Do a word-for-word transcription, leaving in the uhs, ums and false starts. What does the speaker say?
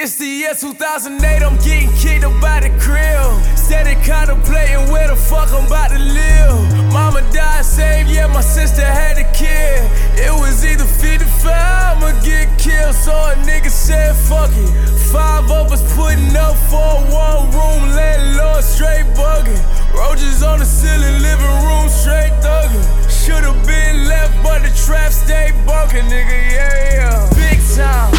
It's the year two thousand eight, I'm getting kicked up by the crib. Steady contemplating where the fuck I'm about to live. Mama died same year my sister had a kid. It was either fifty-five, I'ma get killed. So a nigga said fuck it. Five of us putting up for a one room, landlord straight bugging. Roaches on the ceiling, living room straight thugging. Should've been left but the trap stayed bunking, nigga, yeah, yeah. Big time.